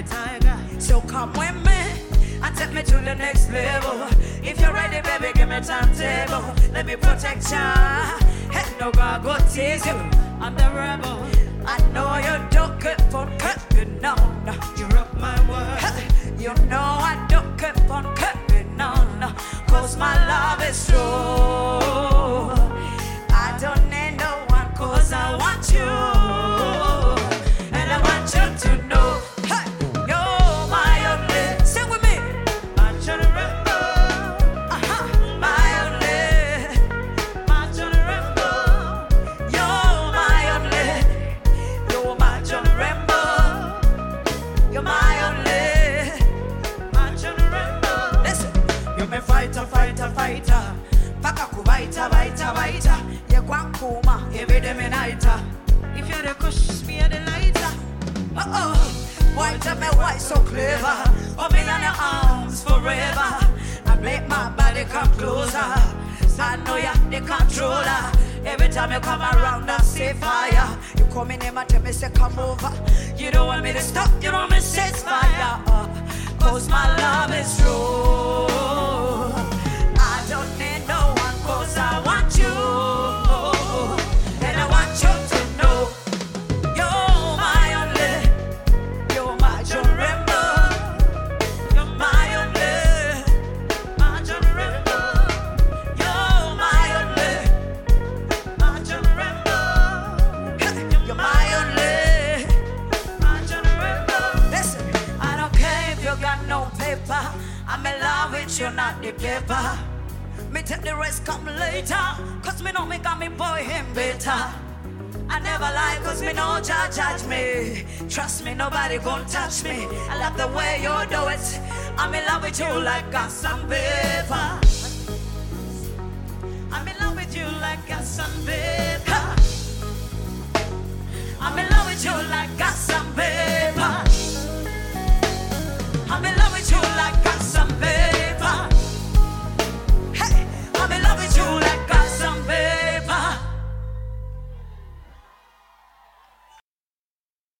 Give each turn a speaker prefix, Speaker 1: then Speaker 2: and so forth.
Speaker 1: the tiger. So come with me and take me to the next level. If you're ready, baby, give me timetable. Let me protect ya. Hey, no God, go tease you. I'm the rebel. I know you don't keep on keeping on. You rock my world. Hey, you know I don't keep on keeping on. Cause my love is true. I don't need no one cause I want you. And I want you to know, hey, you're my only. Sing with me. My Johnny Rambo. My only. My Johnny Rambo. You're my only. You're my Johnny Rambo. You're my only. My Johnny Rambo. Listen, you're my fighter, fighter, fighter. Paka kubaita, baita, baita. You're one kuma, every day me nighter. If you're the kush, me the lighter. Why tell me why so clever? Hold me on your arms forever. I make my body come closer. I know you're the controller. Every time you come around, I see fire. You call me name and tell me say come over. You don't want me to stop, you don't want me to set fire. Cause my love is true. I don't need no one cause I want you. And I want you to know you're my only. You're my John Rambo. You're my only. My John Rambo. You're my only. My John Rambo. You're my only. My John Rambo. Listen, I don't care if you got no paper. I'm in love with you, not the paper. Me take the rest come later. Cause me know me got me boy him better. I never lie cause me know judge me. Trust me, nobody gon' touch me. I love the way you do it. I'm in love with you like gas and paper. I'm in love with you like gas and paper. I'm in love with you like gas and paper.